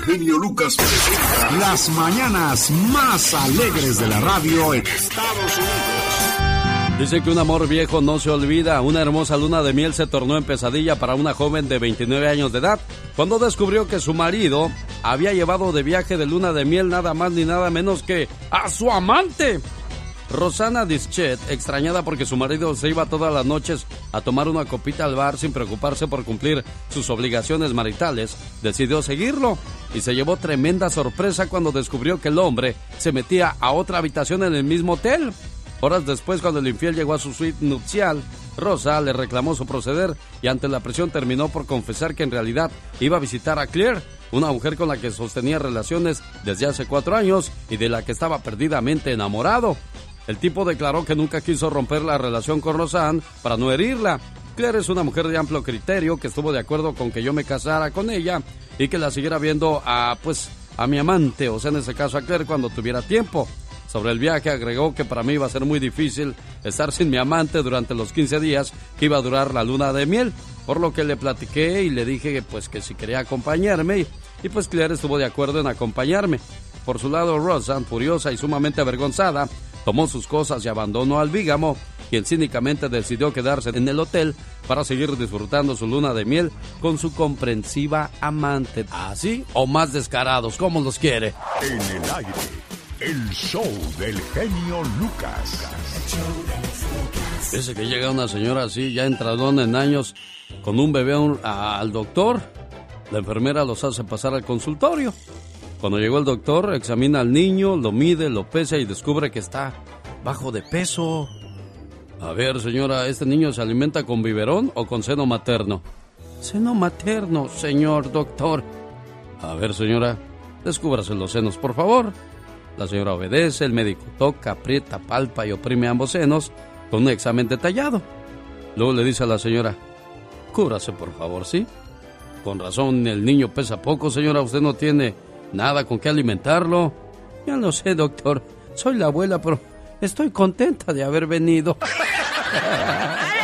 genio Lucas presenta las mañanas más alegres de la radio en Estados Unidos. Dice que un amor viejo no se olvida. Una hermosa luna de miel se tornó en pesadilla para una joven de 29 años de edad cuando descubrió que su marido había llevado de viaje de luna de miel nada más ni nada menos que a su amante. Rosana Dischet, extrañada porque su marido se iba todas las noches a tomar una copita al bar sin preocuparse por cumplir sus obligaciones maritales, decidió seguirlo y se llevó tremenda sorpresa cuando descubrió que el hombre se metía a otra habitación en el mismo hotel. Horas después, cuando el infiel llegó a su suite nupcial, Rosa le reclamó su proceder y ante la presión terminó por confesar que en realidad iba a visitar a Claire, una mujer con la que sostenía relaciones desde hace 4 años y de la que estaba perdidamente enamorado. El tipo declaró que nunca quiso romper la relación con Rosanne para no herirla. Claire es una mujer de amplio criterio que estuvo de acuerdo con que yo me casara con ella y que la siguiera viendo a mi amante, o sea, en ese caso a Claire, cuando tuviera tiempo. Sobre el viaje agregó que para mí iba a ser muy difícil estar sin mi amante durante los 15 días que iba a durar la luna de miel, por lo que le platiqué y le dije que si quería acompañarme y pues Claire estuvo de acuerdo en acompañarme. Por su lado, Rosanne, furiosa y sumamente avergonzada, tomó sus cosas y abandonó al bígamo, quien cínicamente decidió quedarse en el hotel para seguir disfrutando su luna de miel con su comprensiva amante. ¿Así o más descarados? ¿Cómo los quiere? En el aire, el show del genio Lucas. Dice que llega una señora así, ya entradona en años, con un bebé al doctor. La enfermera los hace pasar al consultorio. Cuando llegó el doctor, examina al niño, lo mide, lo pesa y descubre que está bajo de peso. A ver, señora, ¿este niño se alimenta con biberón o con seno materno? Seno materno, señor doctor. A ver, señora, descúbrase los senos, por favor. La señora obedece, el médico toca, aprieta, palpa y oprime ambos senos con un examen detallado. Luego le dice a la señora, cúbrase, por favor, ¿sí? Con razón, el niño pesa poco, señora, usted no tiene nada con qué alimentarlo. Ya lo sé, doctor. Soy la abuela, pero estoy contenta de haber venido.